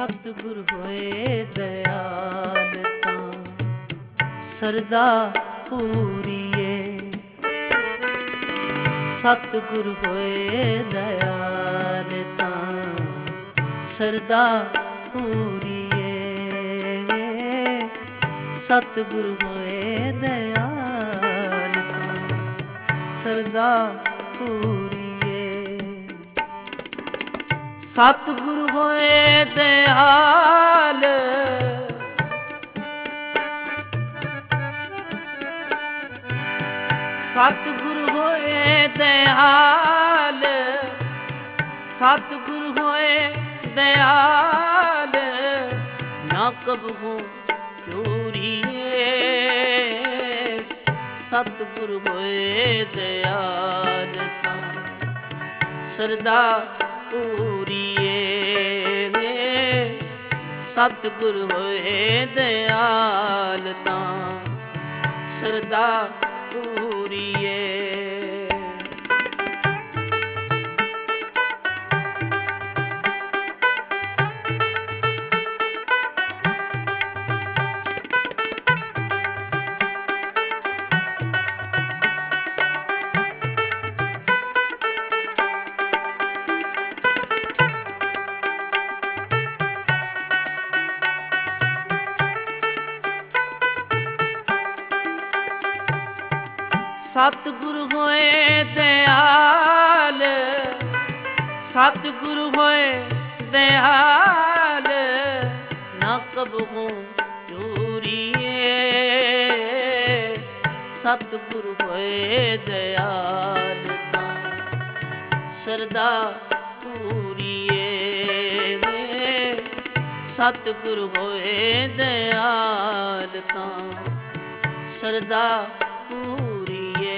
ਸਤਿਗੁਰ ਹੋਏ ਦਇਆਲ ਤਾਂ ਸਰਦਾ ਪੂਰੀਏ। ਸਤਿਗੁਰ ਹੋਏ ਦਇਆਲ ਤਾਂ ਸਰਦਾ ਪੂਰੀਏ। ਸਤਿਗੁਰ ਹੋਏ ਦਇਆਲ ਤਾਂ ਸਰਦਾ ਪੂਰੀਏ। ਸਤਿਗੁਰ ਹੋਏ ਦਇਆਲ ਸਤਿਗੁਰ ਹੋਏ ਦਇਆਲ ਸਤਿਗੁਰ ਹੋਏ ਦਇਆਲ ਨਾ ਕਬਹੂ ਚੋਰੀਏ। ਸਤਿਗੁਰ ਹੋਏ ਦਇਆਲ ਤਾਂ ਸਰਦਾ ਪੂਰੀਏ। ਸਤਿਗੁਰ ਹੋਏ ਦਇਆਲ ਤਾਂ ਸਰਦਾ ਪੂਰੀਏ। ਸਤਿਗੁਰ ਹੋਏ ਦਇਆਲ ਸਤਿਗੁਰ ਹੋਏ ਦਇਆਲ ਨਾ ਕਬਹੂ ਚੋਰੀਏ। ਸਤਿਗੁਰ ਹੋਏ ਦਇਆਲ ਤਾਂ ਸਰਦਾ ਪੂਰੀਏ। ਸਤਿਗੁਰ ਹੋਏ ਦਇਆਲ ਤਾਂ ਸਰਦਾ ਪੂਰੀਏ।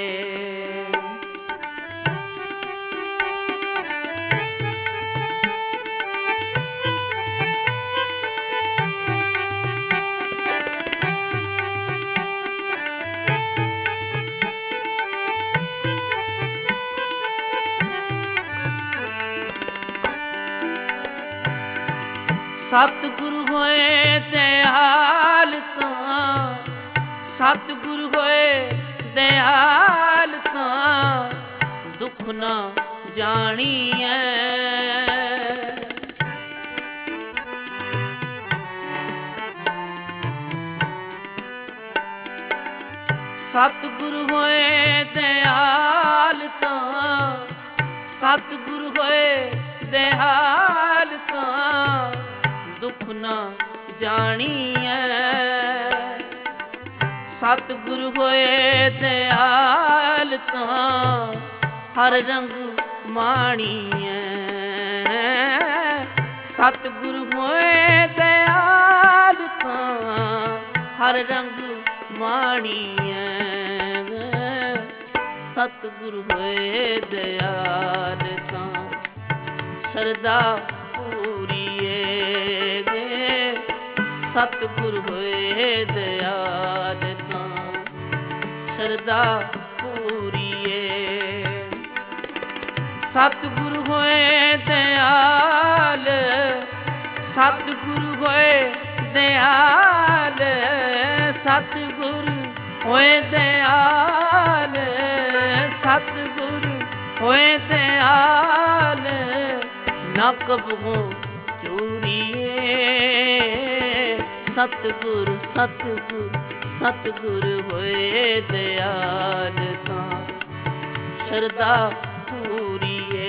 ਸਤਿਗੁਰ ਹੋਏ ਦਇਆਲ ਤਾਂ ਸਤਿਗੁਰ ਹੋਏ ਦਇਆਲ ਤਾਂ ਦੁੱਖ ਨਾ ਜਾਣੀਐ। ਸਤਿਗੁਰ ਹੋਏ ਦਇਆਲ ਤਾਂ ਸਤਿਗੁਰ ਹੋਏ ਦਇਆਲ ਤਾਂ ਦੁੱਖ ਨਾ ਜਾਣੀਐ। ਸਤਿਗੁਰ ਹੋਏ ਦਇਆਲ ਤਾਂ ਹਰ ਰੰਗ ਮਾਣੀਐ। ਸਤਿਗੁਰ ਹੋਏ ਦਇਆਲ ਤਾਂ ਹਰ ਰੰਗ ਮਾਣੀਐ। ਸਤਿਗੁਰ ਹੋਏ ਦਇਆਲ ਤਾਂ ਸਰਦਾ ਪੂਰੀਏ। ਸਤਿਗੁਰ ਹੋਏ ਦਇਆਲ ਤਾਂ ਸਰਦਾ ਪੂਰੀਏ। ਸਤਿਗੁਰ ਹੋਏ ਦਇਆਲ ਸਤਿਗੁਰ ਹੋਏ ਦਇਆਲ ਸਤਿਗੁਰ ਹੋਏ ਦਇਆਲ ਸਤਿਗੁਰ ਹੋਏ ਦਇਆਲ ਨਾ ਕਬਹੂ ਚੋਰੀਏ। ਸਤਿਗੁਰ ਸਤਿਗੁਰ ਸਤਿਗੁਰ ਹੋਏ ਦਇਆਲ ਤਾਂ ਸਰਦਾ ਪੂਰੀਏ।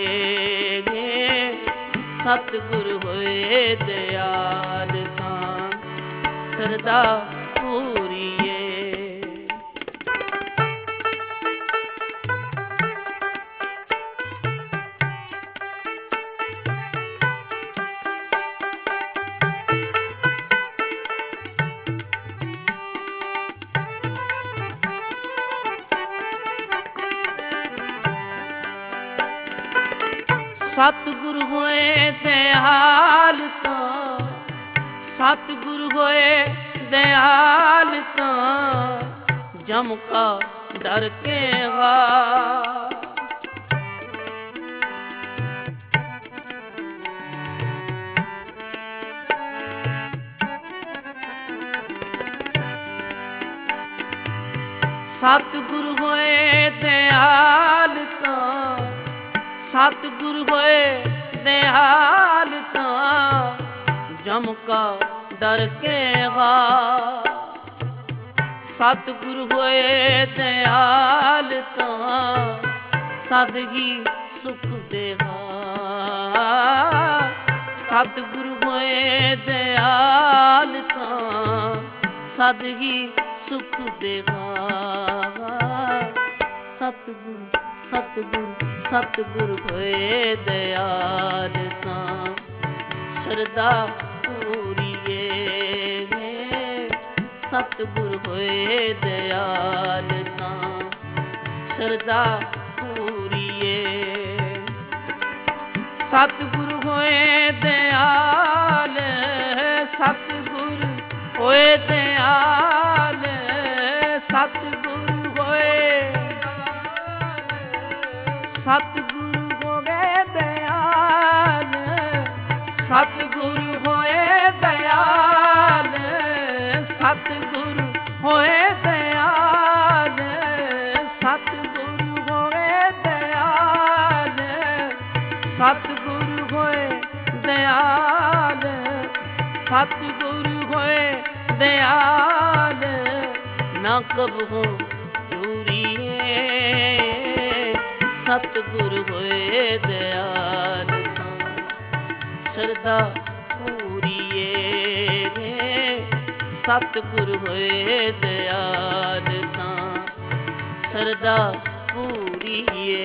ਸਤਿਗੁਰ ਹੋਏ ਦਇਆਲ ਤਾਂ ਸਰਦਾ ਪੂਰੀਏ। ਸਤਿਗੁਰ ਹੋਏ ਦਇਆਲ ਤਾਂ ਸਤਿਗੁਰ ਹੋਏ ਦਇਆਲ ਤਾਂ ਜਮ ਕਾ ਡਰ ਕੇਗਾ। ਸਤਿਗੁਰ ਹੋਏ ਦਿਆਲ ਤਾਂ, ਸਤਿਗੁਰ ਹੋਏ ਦਿਆਲ ਤਾਂ, ਜਮ ਕਾ ਡਰ ਕੇਗਾ। ਸਤਿਗੁਰ ਹੋਏ ਦਿਆਲ ਤਾਂ, ਸਦ ਹੀ ਸੁਖ ਦੇਗਾ। ਸਤਿਗੁਰ ਹੋਏ ਦਿਆਲ ਤਾਂ, ਸਦ ਹੀ ਸੁਖ ਦੇਗਾ। ਸਤਿਗੁਰ ਸਤਿਗੁਰ ਸਤਿਗੁਰ ਹੋਏ ਦਿਆਲ ਤਾਂ, ਸ਼ਰਧਾ ਪੂਰੀਏ। ਸਤਿਗੁਰ ਹੋਏ ਦਿਆਲ ਤਾਂ, ਸ਼ਰਧਾ ਪੂਰੀਏ। ਸਤਿਗੁਰ ਹੋਏ ਦਿਆਲ, ਸਤਿਗੁਰ ਹੋਏ ਦਿਆਲ, ਸਤਿਗੁਰ ਹੋਏ, ਸਤਿਗੁਰ ਹੋਏ ਦਿਆਲ, ਸਤਿਗੁਰ ਹੋਏ ਦਿਆਲ, ਸਤਿਗੁਰ ਹੋਏ ਦਿਆਲ, ਸਤਿਗੁਰ ਹੋਏ ਦਿਆਲ, ਸਤਿਗੁਰ ਹੋਏ ਦਿਆਲ, ਸਤਿਗੁਰ ਹੋਏ ਦਿਆਲ, ਨਾ ਕਬਹੂ ਚੂਰੀਏ। ਸਤਿਗੁਰ ਹੋਏ ਦਿਆਲ ਤਾਂ, ਸ਼ਰਧਾ ਪੂਰੀਏ। ਸਤਿਗੁਰ ਹੋਏ ਦਿਆਲ ਤਾਂ, ਸ਼ਰਧਾ ਪੂਰੀਏ।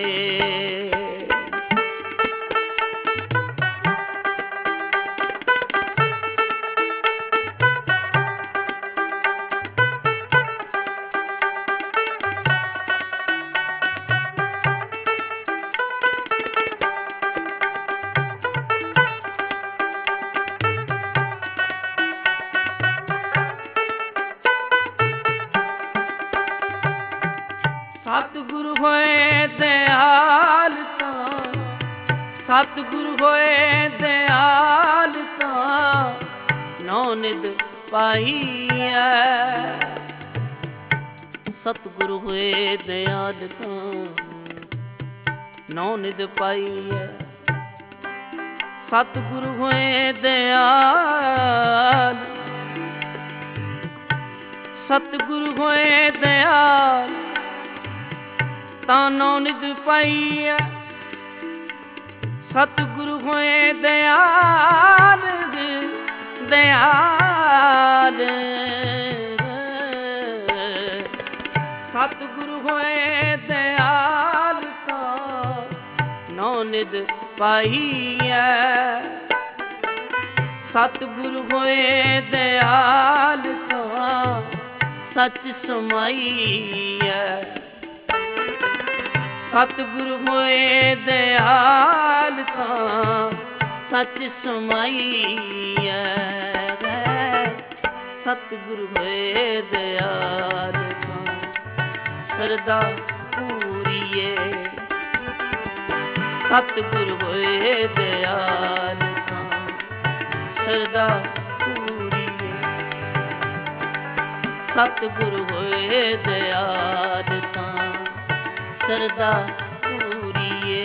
ਸਤਿਗੁਰ ਹੋਏ ਦਿਆਲ ਤਾਂ, ਸਤਿਗੁਰ ਹੋਏ ਦਿਆਲ ਤਾਂ, ਨੌ ਨਿਧ ਪਾਈਐ। ਸਤਿਗੁਰ ਹੋਏ ਦਿਆਲ ਤਾਂ, ਨੌ ਨਿਧ ਪਾਈਐ। ਸਤਿਗੁਰ ਹੋਏ ਦਿਆਲ, ਸਤਿਗੁਰ ਹੋਏ ਦਿਆਲ ਤਾਂ, ਨੌ ਨਿਧ ਪਾਈਐ। ਸਤਿਗੁਰ ਹੋਏ ਦਿਆਲ, ਦਿਆਲ, ਸਤਿਗੁਰ ਹੋਏ ਦਿਆਲ ਤਾਂ, ਨੌ ਨਿਧ ਪਾਈਐ। ਸਤਿਗੁਰ ਹੋਏ ਦਿਆਲ ਤਾਂ, ਸਚ ਸਮਾਈਐ। ਸਤਿਗੁਰ ਹੋਏ ਦਿਆਲ ਤਾਂ, ਸਚ ਸਮਾਈਐ। ਸਤਿਗੁਰ ਹੋਏ ਦਿਆਲ ਤਾਂ, ਸ਼ਰਧਾ ਪੂਰੀਏ। ਸਤਿਗੁਰ ਹੋਏ ਦਿਆਲ ਤਾਂ, ਸ਼ਰਧਾ ਪੂਰੀਏ। ਸਤਿਗੁਰ ਹੋਏ ਦਿਆਲ ਤਾਂ, ਸ਼ਰਧਾ ਪੂਰੀਏ।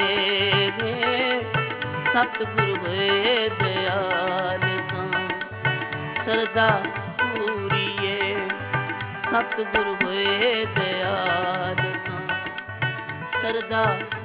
ਸਤਿਗੁਰ ਹੋਏ ਦਿਆਲ ਤਾਂ, ਸ਼ਰਧਾ ਪੂਰੀਏ। ਸਤਿਗੁਰ ਹੋਏ ਦਿਆਲ ਤਾਂ, ਸ਼ਰਧਾ